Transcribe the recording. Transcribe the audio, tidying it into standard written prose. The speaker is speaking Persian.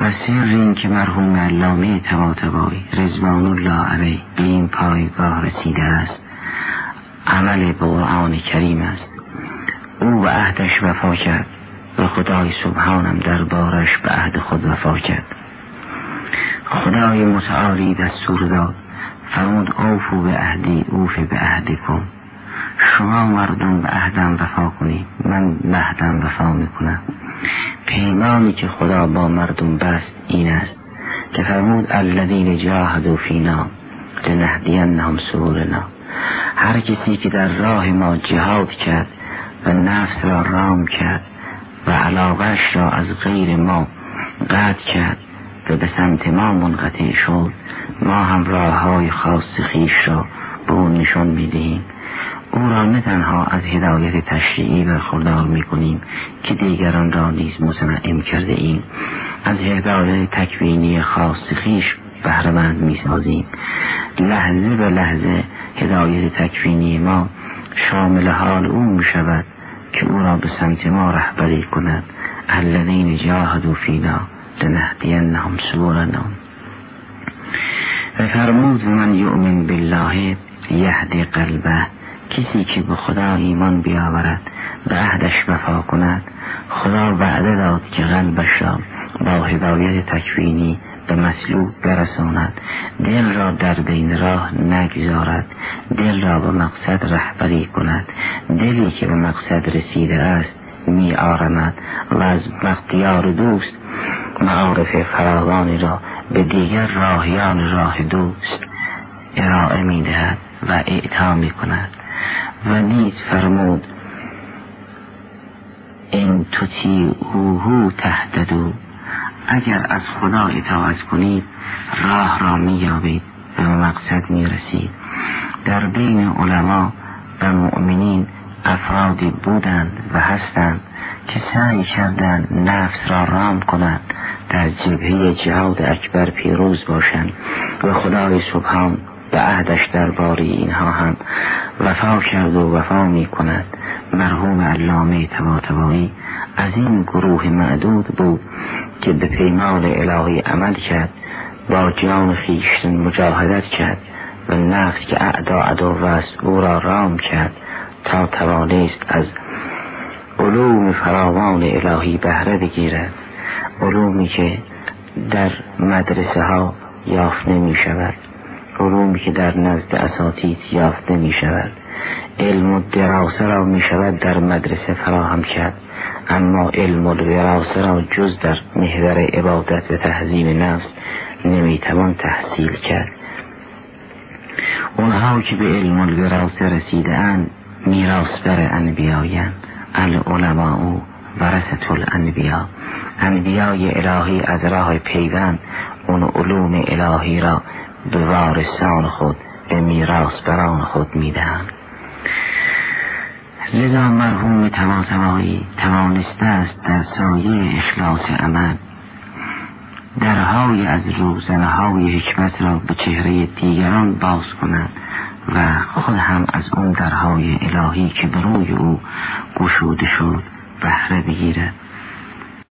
و سر این که مرحوم علامه طباطبایی رضوان الله علیه به این پایگاه رسیده است عمل به قرآن کریم است. او به عهدش وفا کرد و خدای سبحانم دربارش به عهد خود وفا کرد. خدای متعالی دستور داد فرمود اوفوا به عهدی اوف به عهدکم. شما مردم به عهدم وفا کنید، من به عهدم وفا میکنم. پیمانی که خدا با مردم بست این است که فرمود الذین جاهدوا فینا لنهدینهم سبلنا. هر کسی که در راه ما جهاد کرد و نفس را رام کرد و علاقش را از غیر ما قطع کرد و به سمت ما منقطع شد، ما هم راه های خاص خیش را به اون نشان میدهیم. او را نه تنها از هدایت تشریعی برخوردار میکنیم که دیگران را نیز متنعم کرده ایم، از هدایت تکوینی خاص خیش بهره‌مند میسازیم. لحظه به لحظه هدایت تکوینی ما شامل حال او میشود که او را به سمت ما رهبری کند. الذین جاهدوا فینا لنهدینهم سبلنا. و فرمود من یؤمن بالله یهدی قلبه. کسی که به خدا ایمان بیاورد به عهدش وفا کند، خدا وعده داد که قلبش را با هدایت تکوینی به مطلوب برساند، دل را در بین راه نگذارد، دل را به مقصد رهبری کند. دلی که به مقصد رسیده است می آرمد و از اختیار دوست معارف فراوانی را به دیگر راهیان راه دوست ارائه می دهد و اعطا می کند. و نیز فرمود این تطیعوه تهتدوا. اگر از خدا اطاعت کنید راه را می یابید و به مقصد می رسید. در بین علما و مؤمنین افرادی بودند و هستند که سعی کردند نفس را رام کنند، در جبهه جهاد اکبر پیروز باشند و خدای سبحان به عهدش درباره اینها هم وفا کرد و وفا می کند. مرحوم علامه طباطبایی از این گروه معدود بود که به پیمان الهی عمل کرد، با جان خویش مجاهدت کرد و نفس که اعدا عدو است او را رام کرد تا توانست از علوم فراوان الهی بهره بگیرد، علومی که در مدرسه ها یافت نمی شود، علومی که در نزد اساتید یافت نمی شود. علم و دراسه را می شود در مدرسه فراهم کرد، اما علم و دراسه را جز در محور عبادت و تهذیب نفس نمی توان تحصیل کرد. اونها که به علم و دراسه رسیده اند میراث بر انبیایان. العلماء ورثة الانبیا. انبیای الهی از راه پیوند اون علوم الهی را به وارثان خود به میراث بران خود میدهند. لذا مرحوم طباطبایی توانسته است در سایه اخلاص عمل درهای از روزنهای حکمت را به چهره دیگران باز کند و خود هم از اون درهای الهی که به روی او گشوده شد بهره بگیرد.